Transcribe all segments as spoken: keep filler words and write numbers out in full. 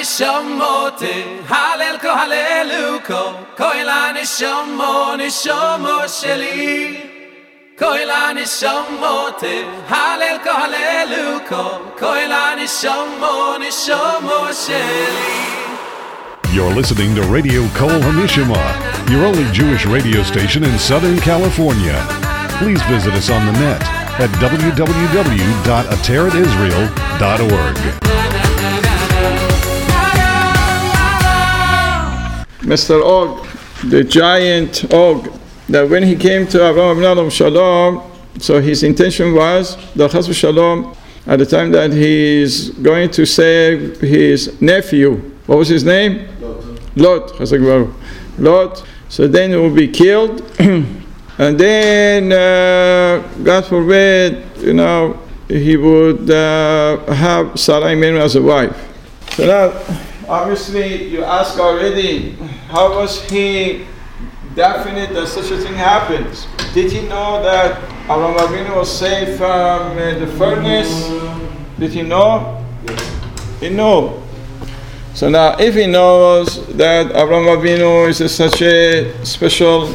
nishamote halel ko haleluko koila nishamo nishamo sheli koila nishamote halel ko haleluko koila nishamo nishamo sheli. You're listening to Radio Kol HaNishama, your only Jewish radio station in Southern California. Please visit us on the net at w w w dot ateret israel dot org. Mister Og, the giant Og, that when he came to Avraham Avinu Shalom, so his intention was that Chas v'Shalom, at the time that he is going to save his nephew, what was his name? Lot. Lot. Lot. So then he will be killed, and then uh, God forbid, you know, he would uh, have Sarai Imenu as a wife. So now, obviously, you ask already, how was he definite that such a thing happens? Did he know that Avraham Avinu was saved from uh, the furnace? Did he know? He knew. So now, if he knows that Avraham Avinu is a, such a special,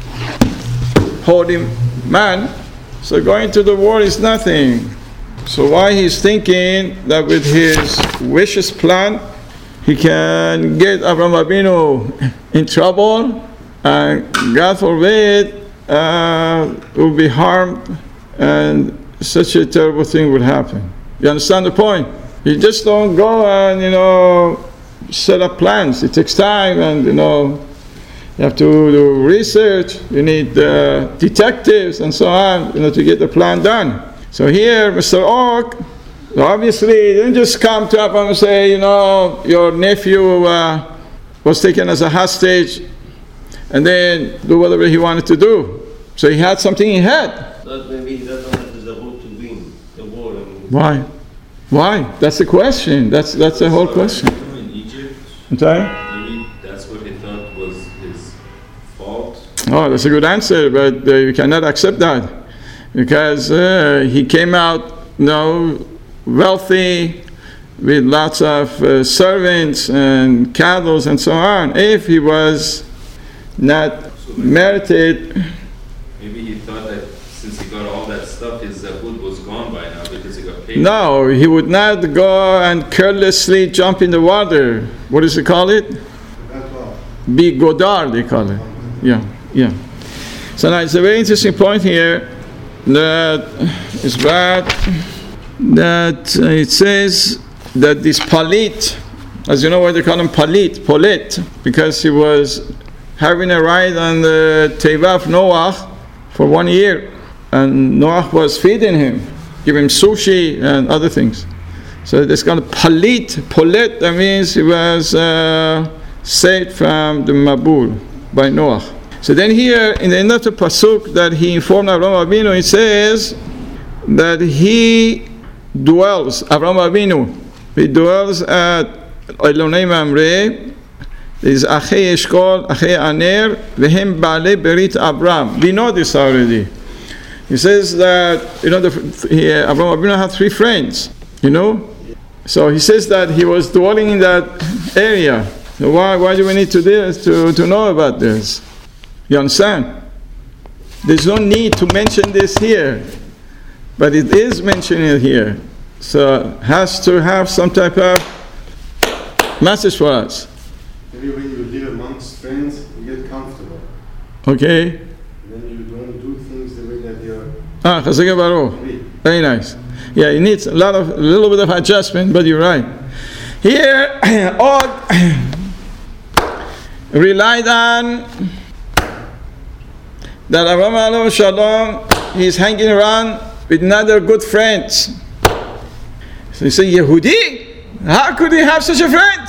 holy man, so going to the war is nothing. So why he's thinking that with his vicious plan, he can get Avraham Avinu in trouble, and God forbid, uh, will be harmed, and such a terrible thing would happen. You understand the point? You just don't go and, you know, set up plans. It takes time, and, you know, you have to do research. You need uh, detectives and so on, you know, to get the plan done. So here, Mister Og, obviously, he didn't just come to Abraham and say, you know, your nephew uh, was taken as a hostage, and then do whatever he wanted to do. So he had something he had. But maybe he doesn't have the road to win the war. I mean, Why? Why? That's the question. That's that's the whole question. In Egypt, I'm sorry? maybe that's what he thought was his fault. Oh, that's a good answer, but uh, you cannot accept that, because uh, he came out, you know, wealthy, with lots of uh, servants and cattle and so on. If he was not merited, Maybe he thought that since he got all that stuff, his zahud was gone by now because he got paid. no, he would not go and carelessly jump in the water. What does he call it? Be godar, they call it. Yeah, yeah. So now it's a very interesting point here that is bad, that uh, it says that this Palit, as you know why they call him Palit, Polit, because he was having a ride on the Teva of Noah for one year, and Noah was feeding him, giving him sushi and other things. So this kind of Palit, Polit, that means he was uh, saved from the Mabul by Noah. So then here, in the end of the Pasuk that he informed Avraham Avinu, it says that he dwells, Avraham Avinu, he dwells at Elonei Mamre, is Achei Eshkol, Achei Aner, Vehem Baalei Berit Abraham. We know this already. He says that, you know, the, he, Avraham Avinu had three friends, you know? So he says that he was dwelling in that area. So why, why do we need to, this, to, to know about this? You understand? There's no need to mention this here, but it is mentioned here. So it has to have some type of message for us. Maybe when you live amongst friends, you get comfortable. Okay? And then you don't do things the way that you're... Ah, Chazak Baruch. Very nice. Yeah, it needs a lot of, a little bit of adjustment, but you're right. Here, Og relied on that Avraham Avinu Shalom, he's hanging around with other good friends. So he said, Yehudi? How could he have such a friend?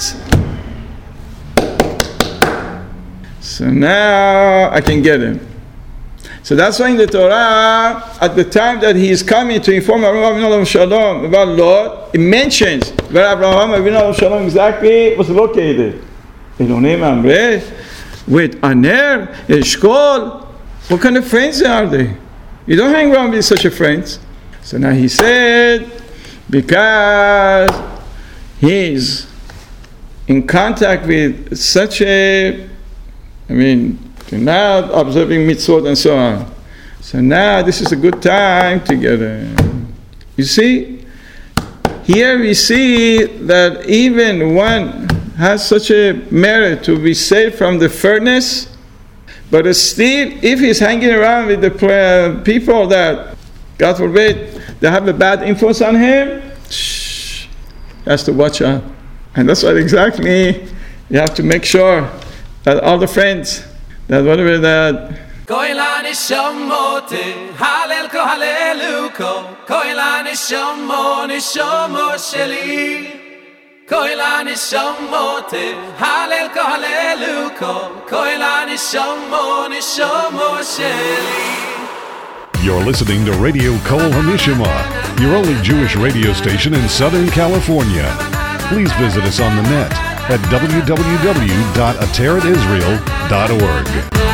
So now I can get him. So that's why in the Torah, at the time that he is coming to inform Avraham Avinu Shalom about Lot, it mentions where Avraham Avinu Shalom exactly was located. Elonei Mamre, with Aner, Eshkol. What kind of friends are they? You don't hang around with such a friends. So now he said, because he's in contact with such a, I mean, they're not observing mitzvot and so on. So now this is a good time together. You see, here we see that even one has such a merit to be saved from the furnace, but still, if he's hanging around with the people that, God forbid, they have a bad influence on him, shh, he has to watch out. And that's what exactly you have to make sure that all the friends, that whatever that Koilani shamote, halel ko haleluko, koilani shamo, nishamo sheli. Koilani shamote, halel ko haleluko, koilani shamo, nishamo sheli. You're listening to Radio Kol HaNishama, your only Jewish radio station in Southern California. Please visit us on the net at w w w dot ateret israel dot org.